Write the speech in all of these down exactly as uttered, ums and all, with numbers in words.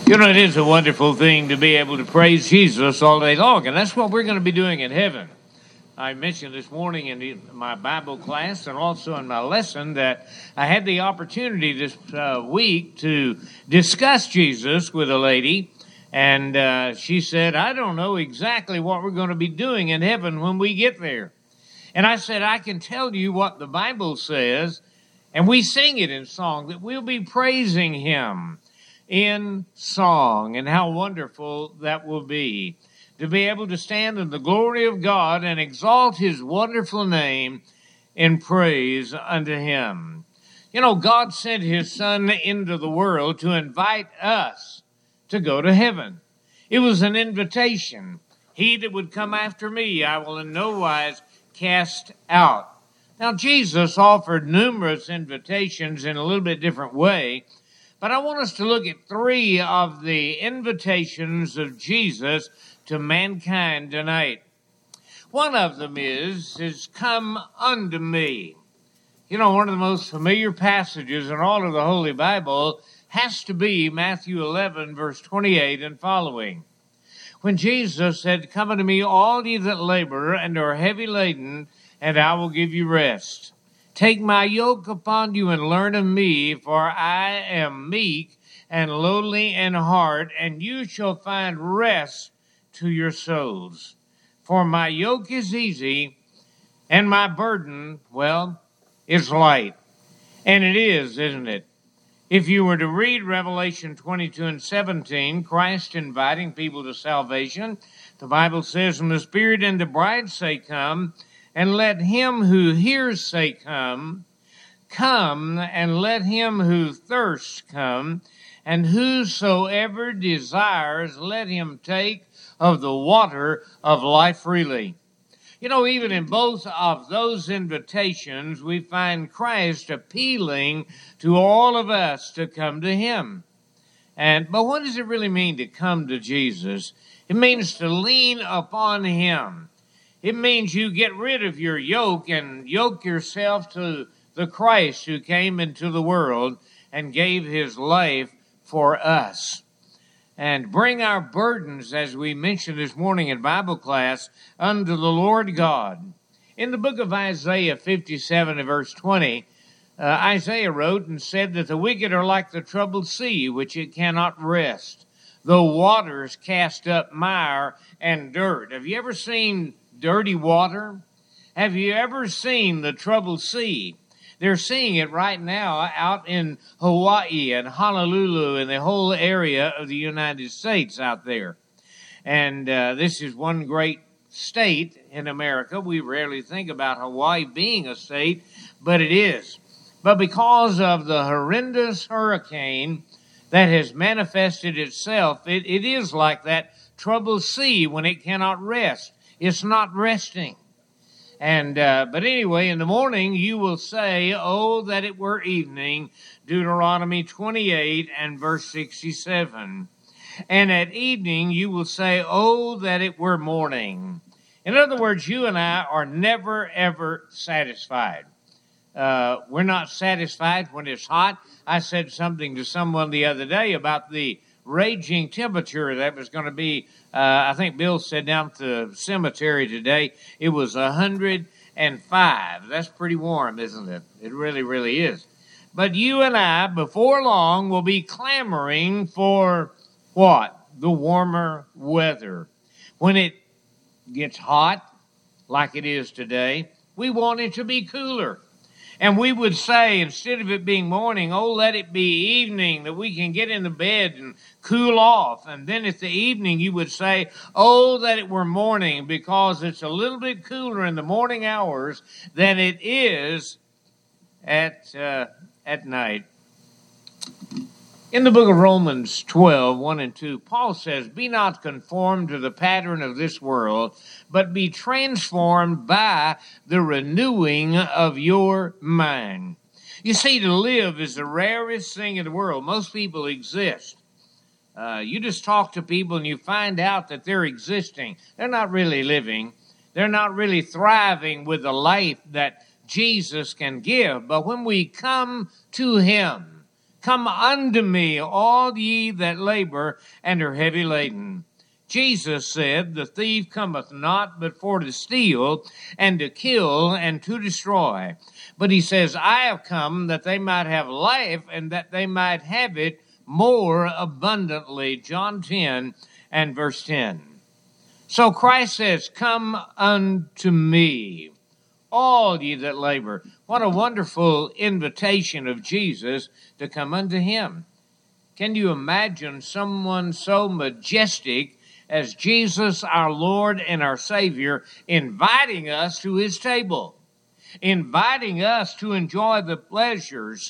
You know, it is a wonderful thing to be able to praise Jesus all day long, and that's what we're going to be doing in heaven. I mentioned this morning in my Bible class and also in my lesson that I had the opportunity this uh, week to discuss Jesus with a lady, and uh, she said, I don't know exactly what we're going to be doing in heaven when we get there. And I said, I can tell you what the Bible says, and we sing it in song, that we'll be praising Him in song, and how wonderful that will be to be able to stand in the glory of God and exalt His wonderful name in praise unto Him. You know, God sent His Son into the world to invite us to go to heaven. It was an invitation. He that would come after me, I will in no wise cast out. Now, Jesus offered numerous invitations in a little bit different way, but I want us to look at three of the invitations of Jesus to mankind tonight. One of them is, is come unto me. You know, one of the most familiar passages in all of the Holy Bible has to be Matthew eleven, verse twenty-eight and following. When Jesus said, come unto me all ye that labor and are heavy laden, and I will give you rest. Take my yoke upon you and learn of me, for I am meek and lowly in heart, and you shall find rest to your souls. For my yoke is easy, and my burden, well, is light. And it is, isn't it? If you were to read Revelation twenty-two and seventeen, Christ inviting people to salvation, the Bible says, and the Spirit and the bride say, come, and let him who hears say, come, come, and let him who thirsts come, and whosoever desires, let him take of the water of life freely. You know, even in both of those invitations, we find Christ appealing to all of us to come to Him. And but what does it really mean to come to Jesus? It means to lean upon Him. It means you get rid of your yoke and yoke yourself to the Christ who came into the world and gave His life for us. And bring our burdens, as we mentioned this morning in Bible class, unto the Lord God. In the book of Isaiah fifty-seven and verse twenty, uh, Isaiah wrote and said that the wicked are like the troubled sea, which it cannot rest, though waters cast up mire and dirt. Have you ever seen dirty water? Have you ever seen the troubled sea? They're seeing it right now out in Hawaii and Honolulu and the whole area of the United States out there. And uh, this is one great state in America. We rarely think about Hawaii being a state, but it is. But because of the horrendous hurricane that has manifested itself, it, it is like that troubled sea when it cannot rest. It's not resting. And, uh, but anyway, in the morning you will say, oh, that it were evening, Deuteronomy twenty-eight and verse sixty-seven. And at evening you will say, oh, that it were morning. In other words, you and I are never, ever satisfied. Uh, we're not satisfied when it's hot. I said something to someone the other day about the raging temperature that was going to be, uh, I think Bill said down at the cemetery today, it was one hundred five. That's pretty warm, isn't it? It really, really is. But you and I, before long, will be clamoring for what? The warmer weather. When it gets hot, like it is today, we want it to be cooler. And we would say, instead of it being morning, oh, let it be evening, that we can get in the bed and cool off. And then at the evening, you would say, oh, that it were morning, because it's a little bit cooler in the morning hours than it is at uh, at night. In the book of Romans twelve, one and two, Paul says, be not conformed to the pattern of this world, but be transformed by the renewing of your mind. You see, to live is the rarest thing in the world. Most people exist. Uh, you just talk to people and you find out that they're existing. They're not really living. They're not really thriving with the life that Jesus can give. But when we come to Him, Come unto me, all ye that labor and are heavy laden. Jesus said, the thief cometh not but for to steal and to kill and to destroy. But he says, I have come that they might have life and that they might have it more abundantly. John ten and verse ten. So Christ says, come unto me, all ye that labor. What a wonderful invitation of Jesus to come unto him. Can you imagine someone so majestic as Jesus, our Lord and our Savior, inviting us to his table, inviting us to enjoy the pleasures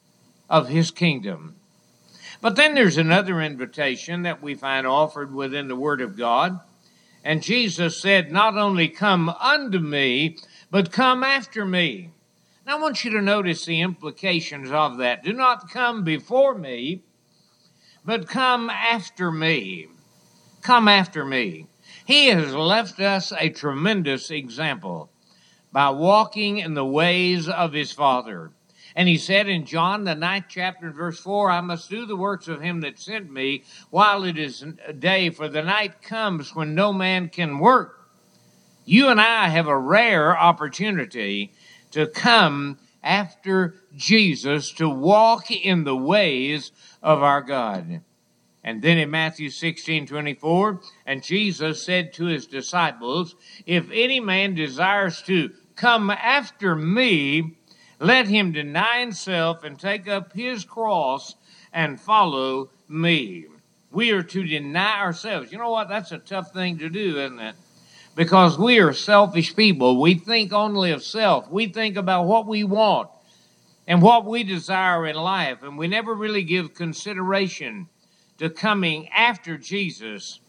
of his kingdom? But then there's another invitation that we find offered within the Word of God. And Jesus said, not only come unto me, but come after me. Now I want you to notice the implications of that. Do not come before me, but come after me. Come after me. He has left us a tremendous example by walking in the ways of his Father. And he said in John, the ninth chapter, verse four, I must do the works of him that sent me while it is day, for the night comes when no man can work. You and I have a rare opportunity to come after Jesus, to walk in the ways of our God. And then in Matthew sixteen twenty-four, and Jesus said to his disciples, if any man desires to come after me, let him deny himself and take up his cross and follow me. We are to deny ourselves. You know what? That's a tough thing to do, isn't it? Because we are selfish people. We think only of self. We think about what we want and what we desire in life, and we never really give consideration to coming after Jesus.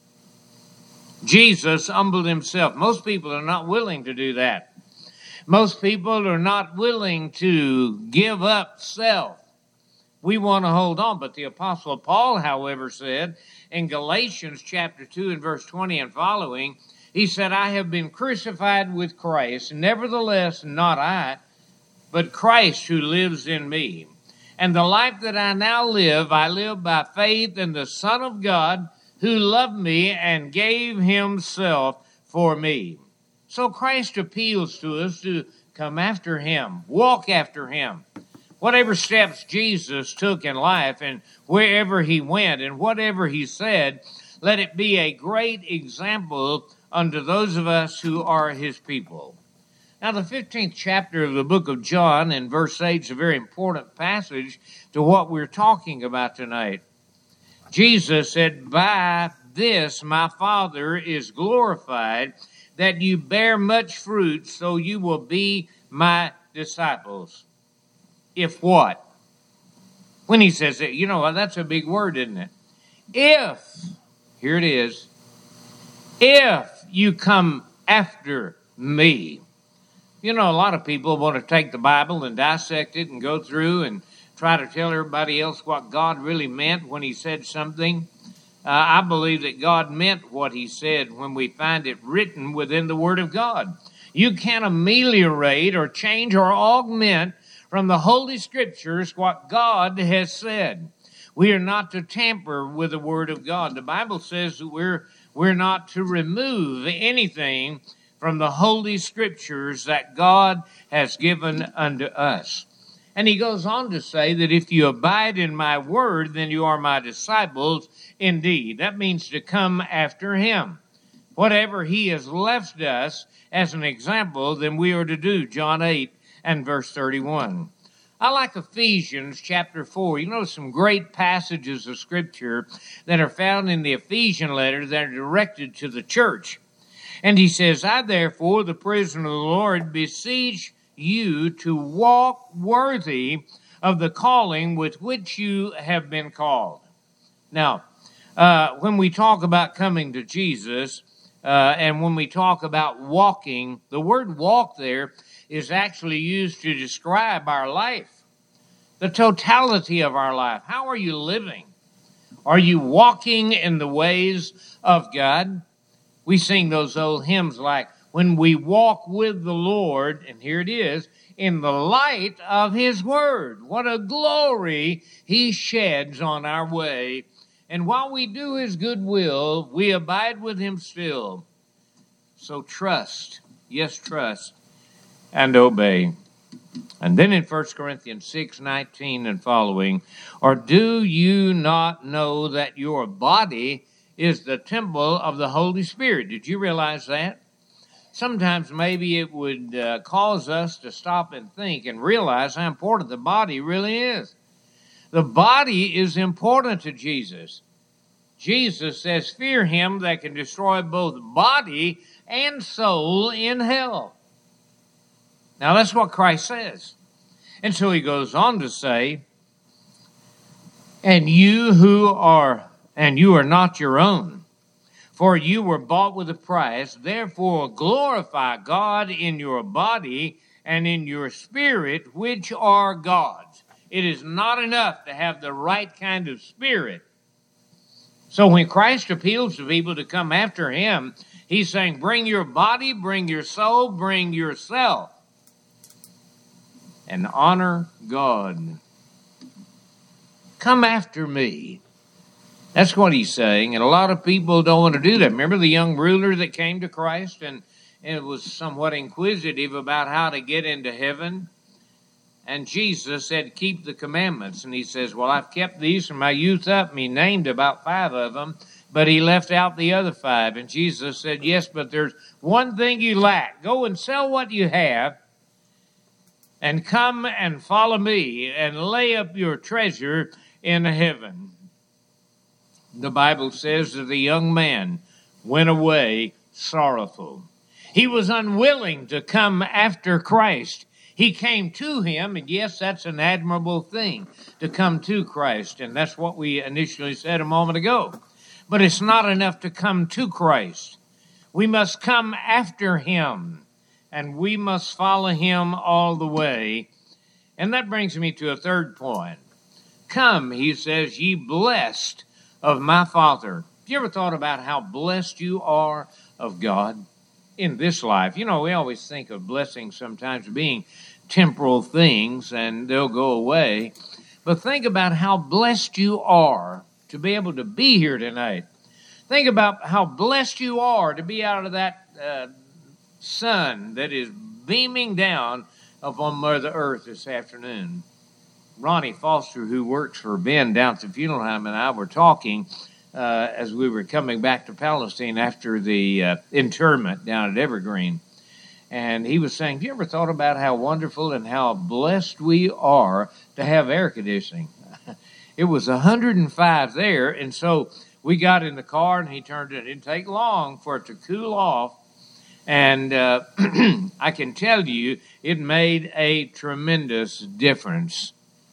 Jesus humbled himself. Most people are not willing to do that. Most people are not willing to give up self. We want to hold on. But the Apostle Paul, however, said in Galatians chapter two and verse twenty and following, he said, I have been crucified with Christ, nevertheless not I, but Christ who lives in me. And the life that I now live, I live by faith in the Son of God who loved me and gave himself for me. So Christ appeals to us to come after him, walk after him. Whatever steps Jesus took in life and wherever he went and whatever he said, let it be a great example unto those of us who are his people. Now, the fifteenth chapter of the book of John in verse eight is a very important passage to what we're talking about tonight. Jesus said, by this my Father is glorified, that you bear much fruit, so you will be my disciples. If what? When he says that, you know, that's a big word, isn't it? If, here it is, if you come after me. You know, a lot of people want to take the Bible and dissect it and go through and try to tell everybody else what God really meant when he said something. Uh, I believe that God meant what he said when we find it written within the Word of God. You can't ameliorate or change or augment from the Holy Scriptures what God has said. We are not to tamper with the Word of God. The Bible says that we're, we're not to remove anything from the Holy Scriptures that God has given unto us. And he goes on to say that if you abide in my word, then you are my disciples indeed. That means to come after him. Whatever he has left us as an example, then we are to do. John eight and verse thirty-one. I like Ephesians chapter four. You know, some great passages of Scripture that are found in the Ephesian letter that are directed to the church. And he says, I therefore, the prisoner of the Lord, beseech you to walk worthy of the calling with which you have been called. Now, uh, when we talk about coming to Jesus, uh, and when we talk about walking, the word walk there is actually used to describe our life, the totality of our life. How are you living? Are you walking in the ways of God? We sing those old hymns like, when we walk with the Lord, and here it is, in the light of His Word. What a glory He sheds on our way. And while we do His good will, we abide with Him still. So trust, yes, trust, and obey. And then in First Corinthians six nineteen and following, or do you not know that your body is the temple of the Holy Spirit? Did you realize that? Sometimes maybe it would uh, cause us to stop and think and realize how important the body really is. The body is important to Jesus. Jesus says, fear him that can destroy both body and soul in hell. Now that's what Christ says. And so he goes on to say, and you who are, and you are not your own, for you were bought with a price, therefore glorify God in your body and in your spirit, which are God's. It is not enough to have the right kind of spirit. So when Christ appeals to people to come after him, he's saying, bring your body, bring your soul, bring yourself, and honor God. Come after me. That's what he's saying, and a lot of people don't want to do that. Remember the young ruler that came to Christ and, and was somewhat inquisitive about how to get into heaven? And Jesus said, keep the commandments. And he says, well, I've kept these from my youth up. And he named about five of them, but he left out the other five. And Jesus said, yes, but there's one thing you lack. Go and sell what you have and come and follow me and lay up your treasure in heaven. The Bible says that the young man went away sorrowful. He was unwilling to come after Christ. He came to him, and yes, that's an admirable thing, to come to Christ, and that's what we initially said a moment ago. But it's not enough to come to Christ. We must come after him, and we must follow him all the way. And that brings me to a third point. Come, he says, ye blessed of my Father. Have you ever thought about how blessed you are of God in this life? You know, we always think of blessings sometimes being temporal things and they'll go away. But think about how blessed you are to be able to be here tonight. Think about how blessed you are to be out of that uh, sun that is beaming down upon Mother Earth this afternoon. Ronnie Foster, who works for Ben down at the funeral home, and I were talking uh, as we were coming back to Palestine after the uh, interment down at Evergreen. And he was saying, have you ever thought about how wonderful and how blessed we are to have air conditioning? It was one hundred five there, and so we got in the car, and he turned it. It didn't take long for it to cool off. And uh, I can tell you, it made a tremendous difference.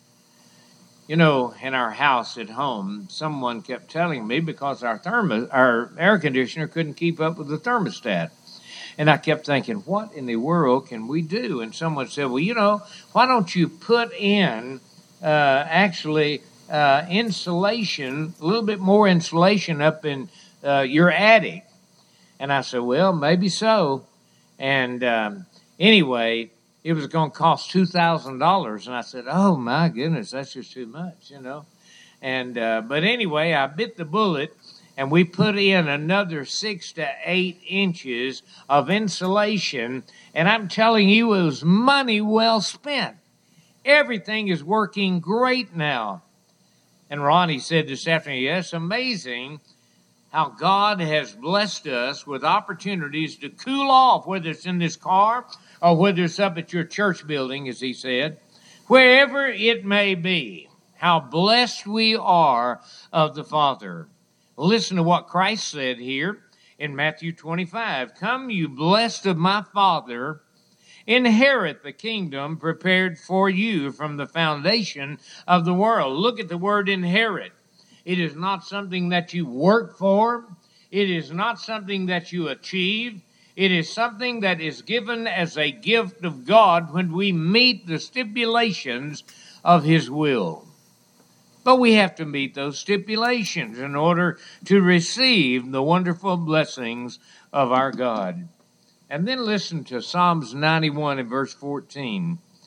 You know, in our house at home, someone kept telling me because our thermo, our air conditioner couldn't keep up with the thermostat. And I kept thinking, what in the world can we do? And someone said, well, you know, why don't you put in uh, actually uh, insulation, a little bit more insulation up in uh, your attic? And I said, well, maybe so. And um, anyway, it was going to cost two thousand dollars. And I said, oh, my goodness, that's just too much, you know. And uh, but anyway, I bit the bullet, and we put in another six to eight inches of insulation. And I'm telling you, it was money well spent. Everything is working great now. And Ronnie said this afternoon, yes, amazing how God has blessed us with opportunities to cool off, whether it's in this car or whether it's up at your church building, as he said, wherever it may be, how blessed we are of the Father. Listen to what Christ said here in Matthew twenty-five. Come, you blessed of my Father, inherit the kingdom prepared for you from the foundation of the world. Look at the word inherit. It is not something that you work for. It is not something that you achieve. It is something that is given as a gift of God when we meet the stipulations of his will. But we have to meet those stipulations in order to receive the wonderful blessings of our God. And then listen to Psalms ninety-one and verse fourteen.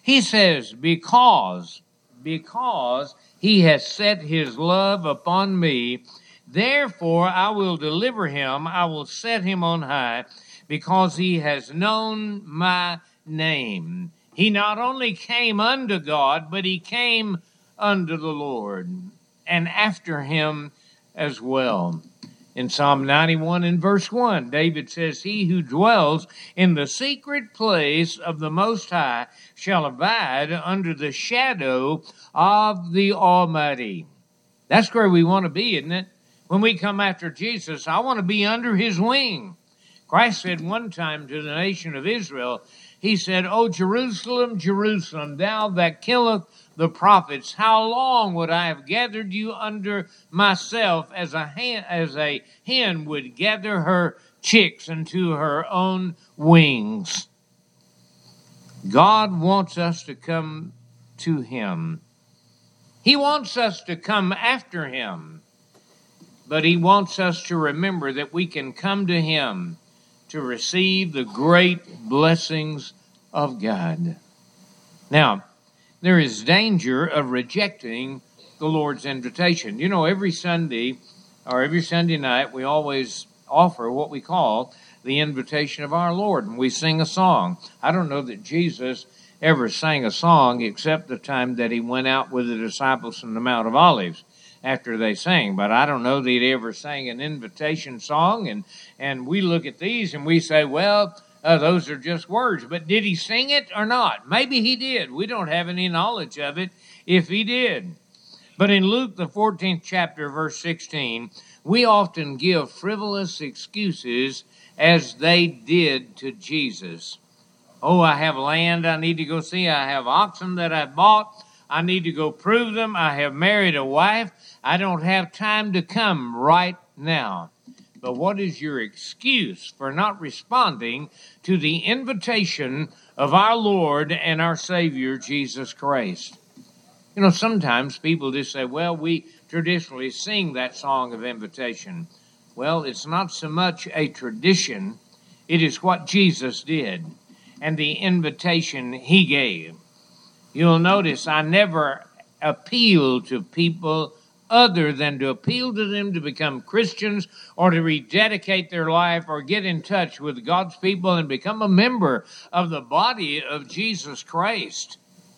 He says, because, because he has set his love upon me, therefore I will deliver him, I will set him on high, because he has known my name. He not only came unto God, but he came unto the Lord, and after him as well. In Psalm ninety-one and verse one, David says, he who dwells in the secret place of the Most High shall abide under the shadow of the Almighty. That's where we want to be, isn't it? When we come after Jesus, I want to be under his wing. Christ said one time to the nation of Israel, he said, O Jerusalem, Jerusalem, thou that killest the prophets, how long would I have gathered you under myself as a hen, as a hen would gather her chicks into her own wings? God wants us to come to him. He wants us to come after him, but he wants us to remember that we can come to him to receive the great blessings of God. Now, there is danger of rejecting the Lord's invitation. You know, every Sunday or every Sunday night, we always offer what we call the invitation of our Lord, and we sing a song. I don't know that Jesus ever sang a song except the time that he went out with the disciples on the Mount of Olives after they sang, but I don't know that he ever sang an invitation song, and, and we look at these and we say, well, uh, those are just words, but did he sing it or not? Maybe he did. We don't have any knowledge of it if he did. But in Luke, the fourteenth chapter, verse sixteen, we often give frivolous excuses as they did to Jesus. Oh, I have land I need to go see. I have oxen that I bought. I need to go prove them. I have married a wife. I don't have time to come right now. But what is your excuse for not responding to the invitation of our Lord and our Savior, Jesus Christ? You know, sometimes people just say, well, we traditionally sing that song of invitation. Well, it's not so much a tradition. It is what Jesus did and the invitation he gave. You'll notice I never appeal to people other than to appeal to them to become Christians or to rededicate their life or get in touch with God's people and become a member of the body of Jesus Christ.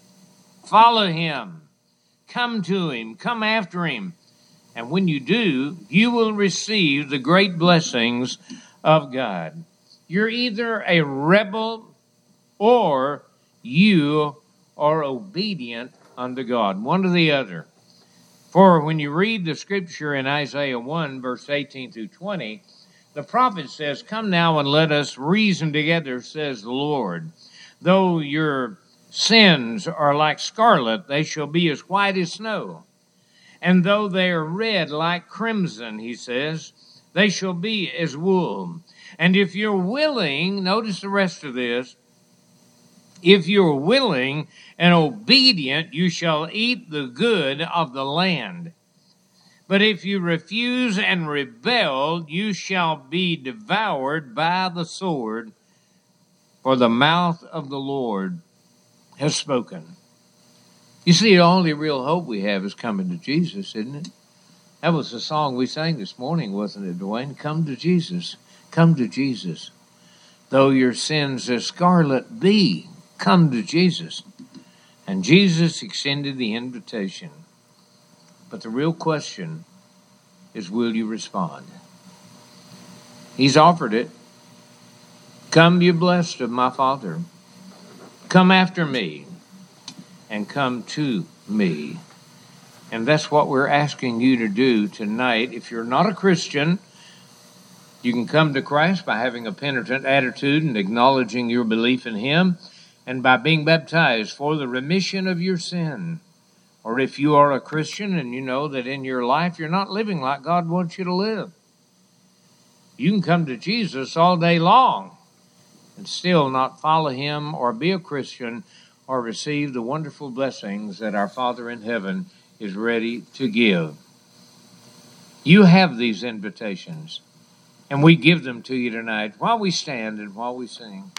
Follow him. Come to him. Come after him. And when you do, you will receive the great blessings of God. You're either a rebel or you are obedient unto God. One or the other. For when you read the scripture in Isaiah one, verse eighteen through twenty, the prophet says, come now and let us reason together, says the Lord. Though your sins are like scarlet, they shall be as white as snow. And though they are red like crimson, he says, they shall be as wool. And if you're willing, notice the rest of this, if you're willing and obedient, you shall eat the good of the land. But if you refuse and rebel, you shall be devoured by the sword, for the mouth of the Lord has spoken. You see, the only real hope we have is coming to Jesus, isn't it? That was the song we sang this morning, wasn't it, Dwayne? Come to Jesus. Come to Jesus. Though your sins as scarlet be, come to Jesus. And Jesus extended the invitation. But the real question is, will you respond? He's offered it. Come, you blessed of my Father. Come after me and come to me. And that's what we're asking you to do tonight. If you're not a Christian, you can come to Christ by having a penitent attitude and acknowledging your belief in him, and by being baptized for the remission of your sin. Or if you are a Christian and you know that in your life you're not living like God wants you to live, you can come to Jesus all day long and still not follow him or be a Christian or receive the wonderful blessings that our Father in heaven is ready to give. You have these invitations, and we give them to you tonight while we stand and while we sing.